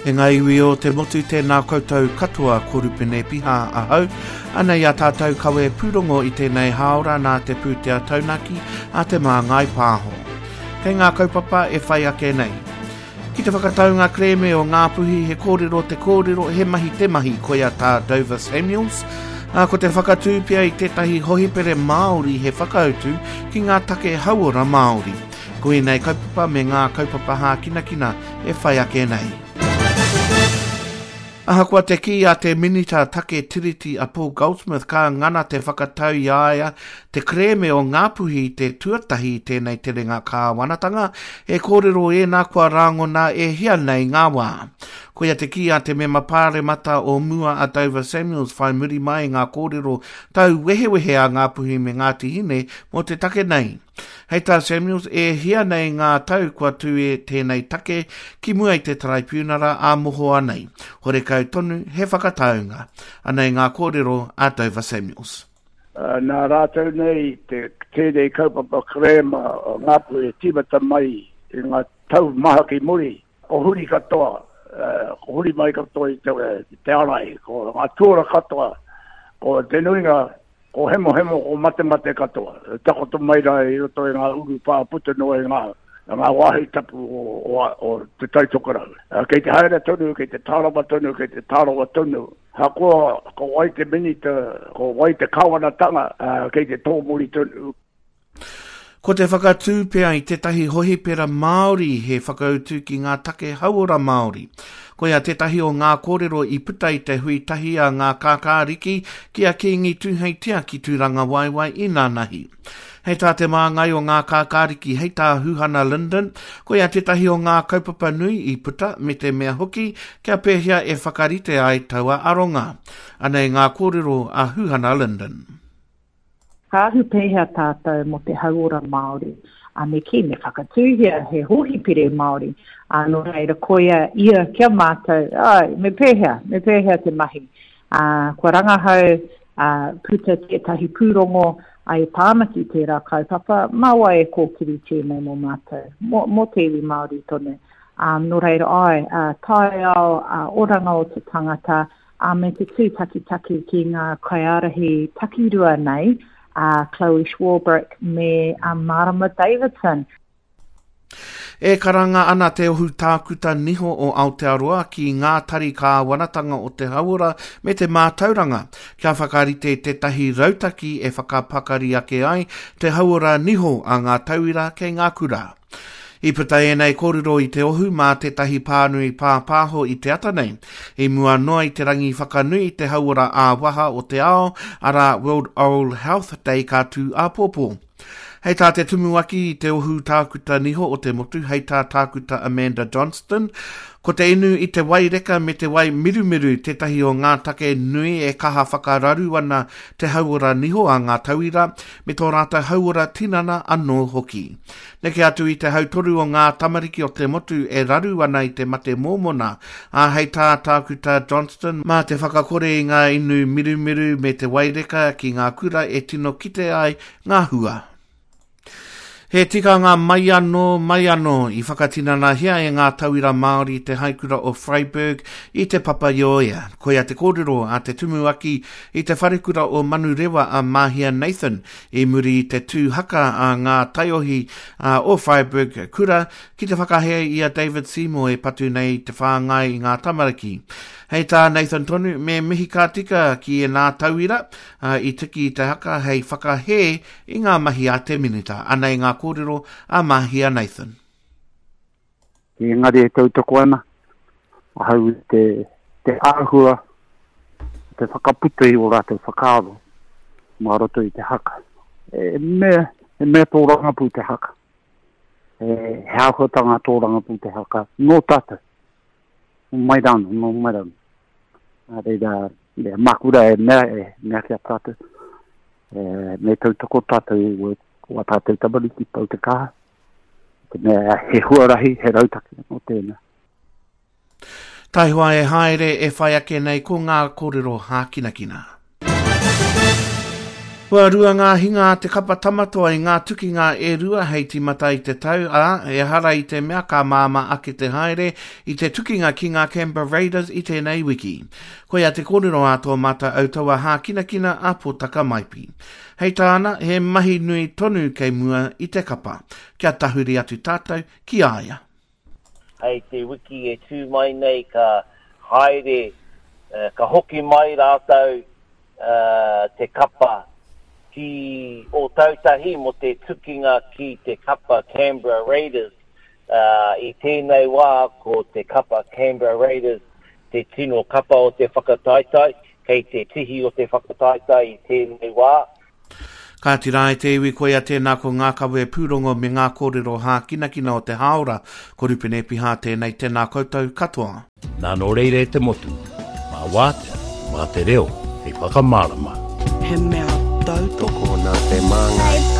He ngai iwi o te motu tēnā koutou katoa korupene piha ahau, ana ia tātou kawe pūrongo i tēnei haora nā te pūtea taunaki a te mā ngai pāho. Kei ngā kaupapa e whai ake nei. Ki te whakataunga kreme o ngā puhi he kōrero te kōrero he mahi te mahi koia tā Dover Samuels, ko te whakatū pia i tētahi hohipere Māori he whakautu ki ngā take hauora Māori. Ko i nei kaupapa me ngā kaupapa hā kina e whai ake nei. Aha kua te ki a te minita take tiriti a Paul Goldsmith ka ngana te whakatau i aia te kreme o ngā puhi te tuatahi tēnei te ringa ka wanatanga e kōrero e nā kua rangona e hia nei ngā wā. Koia te ki a te me mapare mata o mua a Dover Samuels whai muri mai ngā kōrero tau wehewehe a ngā puhi me ngā tihine mo te take nei. Hei tā Samuels e hia nei ngā tau kua tue tēnei take ki mua i te taraipunara a moho anei. Hore kau tonu he whakataunga. Anei ngā kōrero a Dover Samuels. Nā rātou nei te tēnei kaupapa krema o ngā puhe tīmata mai i ngā tau maha ki muri. Ko huri katoa, ko huri mai katoa i te arai, ko ngā tūra katoa, ko te nuinga, ko hemo ko mate katoa. Takoto mai rai i roto i ngā uru pāputa noa i ngā wāhi tapu o te tautokarau. Kei te haere tonu, kei te tārawa tonu, kei te tārawa tonu. Hakoa, ko wai te minita, ko wai te kawanatanga, kei te tōmuri tonu. Ko te whakatū pia i tētahi hohipera Māori he whakautu ki ngā take hauora Māori. Koia tētahi o ngā kōrero i puta i te huitahi a ngā kākāriki ki a kingi tūheitia ki tūranga waiwai i nā nahi. Hei tā te māngai o ngā kākāriki hei tā Huhana Linden, koia tētahi o ngā kaupapa nui i puta me te mea hoki kia pēhia e whakarite ai taua aronga. Anei ngā kōrero a Huhana Linden. Ka ahu pēhea tātou mo te hauora Māori, a me ki me whakatūhia he hohipere Māori, no reira koia ia kia mātou, me pēhea te mahi. Kua rangahau, puta tētahi pūrongo, ai pāmaki tērā kaupapa, maua e kōkiri tēnei mō mātou, mō tewi Māori tonu. No reira tai ao, oranga o te tangata, me te tū taki ki ngā kaiarahi takirua nei, Chloe Schwarbrick me Marama Davidson. E karanga ana te ohu tākuta niho o Aotearoa ki ngā tari ka wanatanga o te hauora me te mātauranga. Kia whakarite tētahi rautaki e whakapakari ake ai te hauora niho a ngā tauira kei ngā kura. I puta e nei kōrero i te ohu mā tētahi pānui pāpāho i te ata nei. I mua noa i te rangi whakanui i te hauora a waha o te ao, ara World Oral Health Day ka tū a pōpō. Hei tā te tumuaki i te ohu tākuta niho o te motu, hei tā tākuta Amanda Johnston. Ko te inu i te wai reka me te wai mirumiru tētahi o ngā take nui e kaha whakararu ana te hauora niho a ngā tauira, me tō rāta hauora tinana anō hoki. Neke atu i te hautoru o ngā tamariki o te motu e raru ana i te mate mōmona, a hei tā tākuta Johnston, mā te whakakore i ngā inu mirumiru me te wai reka ki ngā kura e tino kite ai ngā hua. He tika ngā mai anō i whakatinana hia e ngā tauira Māori te haikura o Freiburg i te Papaioea. Koia te kōrero a te tumuaki i te wharekura o Manurewa a Mahia Nathan i muri i te tūhaka a ngā taiohi o Freiburg kura ki te whakahea i a David Seymour e patu nei te whāngai i ngā tamariki. Hei tā Nathan tonu me mihi ka tika ki e nā tauira i tiki i te haka hei whakahe i ngā mahi a te minita. Anei ngā kōrero a Mahia Nathan. I ngari e tautoko ana, hau te āhua, te whakaputa i o rātou whakaaro, mā roto i te haka. Me tōranga pū te haka. He āhuatanga tōranga pū te haka. Nō tātou. Mai rano. Reira, makura e mea kia tātou. Me tautoko tātou o tātou tamariki pau te kaha. Mea he huarahi, he rautaki o tēnā. Taihua e haere e whai ake nei ko ngā kōrero hākinakina. Wa rua ngā hinga te kapa tamatoa i ngā tukinga e rua hei timata i te tau e hara i te mea ka māma ake te haere i te tukinga ki ngā Canberra Raiders i tēnei wiki. Koe a te kōrero ato mata autaua hā kina apo taka maipi. Hei tāna he mahi nui tonu kei mua i te kapa. Kia tahuri atu tātou ki aia. Hei te wiki e tū mai nei ka haere, ka hoki mai rātou te kapa ki o tautahi mo te tukinga ki te kapa Canberra Raiders. I tēnei wā ko te kapa Canberra Raiders, te tino kapa o te whakataitai, kei te tihi o te whakataitai i tēnei wā. Ka tira e te iwi koe a tēnā ko ngā kawe pūrongo me ngā kōrero hā kina o te haora, ko rupene piha tēnei tēnā koutou katoa. Nā no reire te motu, mā wātea, mā te reo, hei whakamārama. He mea tau toko nā te māngai